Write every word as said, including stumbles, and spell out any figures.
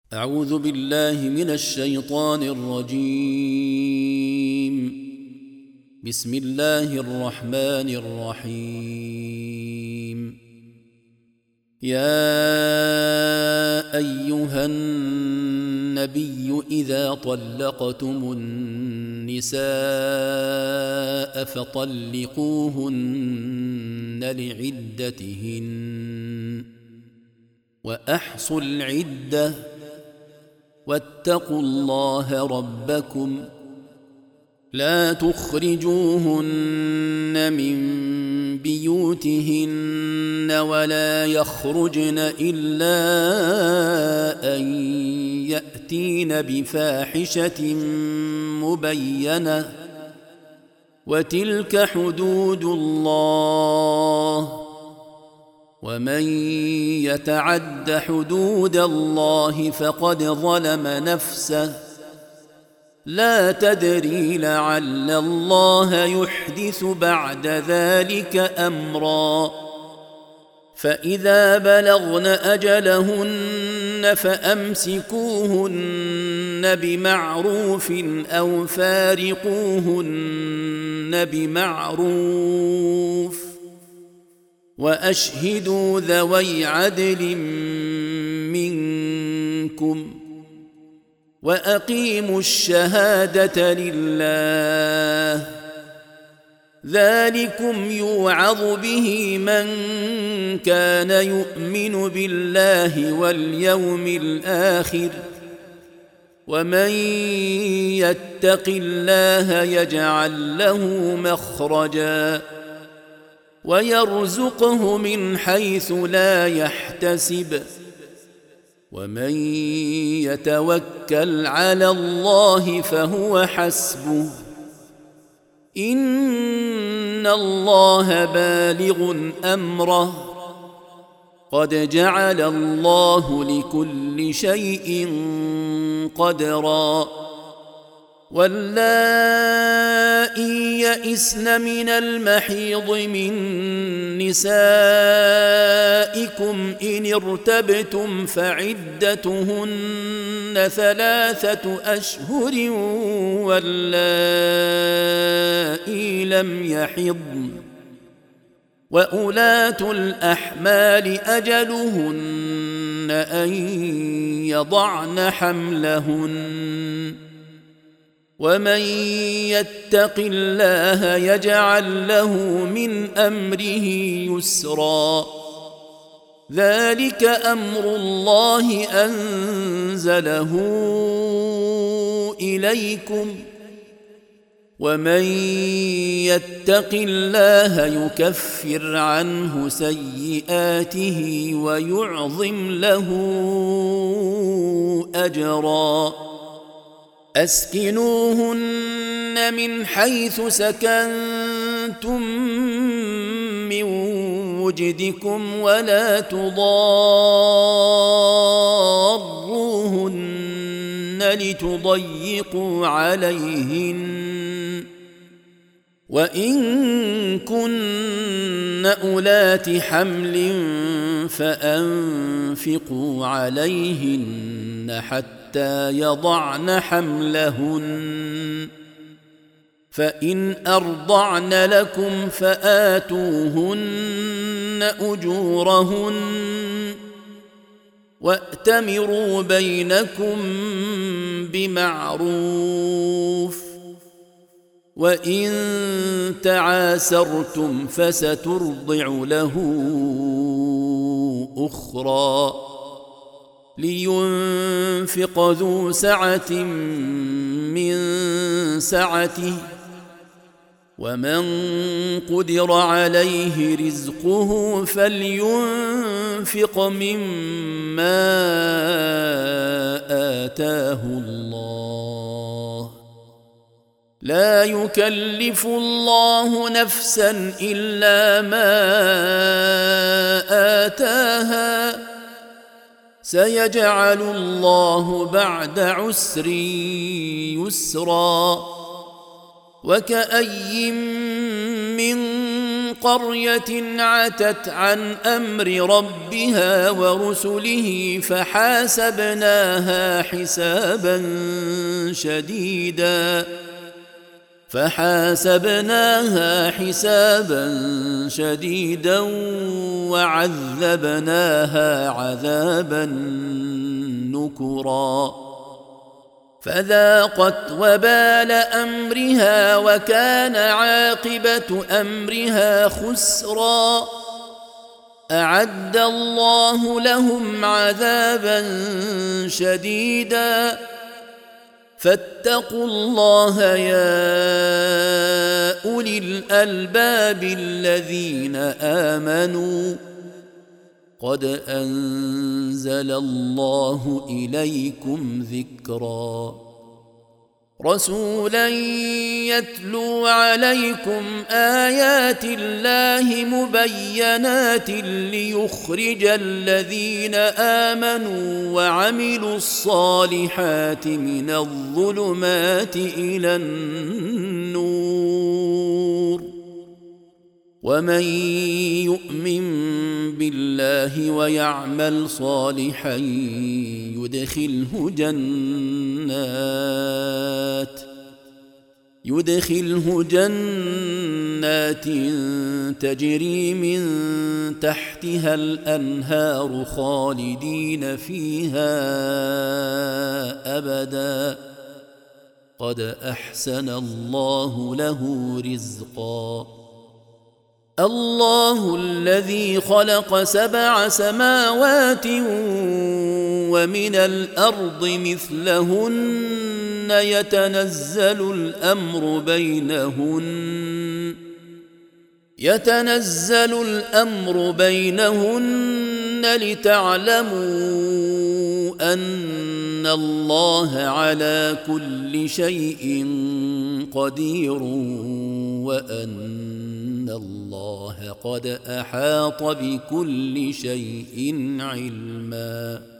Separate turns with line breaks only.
أعوذ بالله من الشيطان الرجيم. بسم الله الرحمن الرحيم. يا أيها النبي إذا طلقتم النساء فطلقوهن لعدتهن وأحصوا العدة واتقوا الله ربكم لا تخرجوهن من بيوتهن ولا يخرجن إلا أن يأتين بفاحشة مبينة وتلك حدود الله ومن يتعد حدود الله فقد ظلم نفسه لا تدري لعل الله يحدث بعد ذلك أمرا. فإذا بلغن أجلهن فأمسكوهن بمعروف أو فارقوهن بمعروف وأشهدوا ذوي عدل منكم وأقيموا الشهادة لله ذلكم يوعظ به من كان يؤمن بالله واليوم الآخر ومن يتق الله يجعل له مخرجا ويرزقه من حيث لا يحتسب ومن يتوكل على الله فهو حسبه إن الله بالغ أمره قد جعل الله لكل شيء قدرا. واللائي يئسن من المحيض من نسائكم إن ارتبتم فعدتهن ثلاثة أشهر واللائي لم يحضن وأولاة الأحمال أجلهن أن يضعن حملهن ومن يتق الله يجعل له من أمره يسرا. ذلك أمر الله أنزله إليكم ومن يتق الله يكفر عنه سيئاته ويعظم له أجرا. أسكنوهن من حيث سكنتم من وجدكم ولا تضاروهن لتضيقوا عليهن وإن كن أولات حمل فأنفقوا عليهن حتى حتى يضعن حملهن فإن أرضعن لكم فآتوهن أجورهن وأتمروا بينكم بمعروف وإن تعاسرتم فسترضع له أخرى لينفق ذو سعة من سعته ومن قدر عليه رزقه فلينفق مما آتاه الله لا يكلف الله نفسا إلا ما آتاها سيجعل الله بعد عسر يسرا. وكأي من قرية عتت عن أمر ربها ورسله فحاسبناها حسابا شديدا فحاسبناها حسابا شديدا وعذبناها عذابا نكرا فذاقت وبال أمرها وكان عاقبة أمرها خسرا أعد الله لهم عذابا شديدا فاتقوا الله يا أولي الألباب الذين آمنوا قد أنزل الله إليكم ذكرا رسولا يتلو عليكم آيات الله مبينات ليخرج الذين آمنوا وعملوا الصالحات من الظلمات إلى النور ومن يؤمن بالله ويعمل صالحا يدخله جنات يدخله جنات تجري من تحتها الأنهار خالدين فيها أبدا قد أحسن الله له رزقا الله الذي خلق سبع سماوات ومن الأرض مثلهن يتنزل الأمر بينهن يتنزل الأمر بينهن لتعلموا أن الله على كل شيء قدير وأن الله قد أحاط بكل شيء علما.